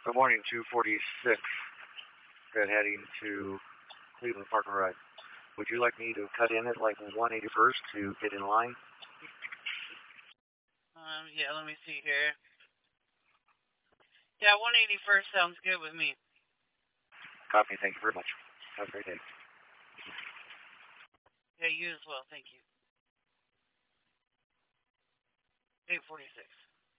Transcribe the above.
Good morning, 246. Good heading to Cleveland Park and Ride. Would you like me to cut in at like 181st to get in line? Yeah, let me see here. Yeah, 181st sounds good with me. Copy, thank you very much. Have a great day. Yeah, you as well, thank you. 846.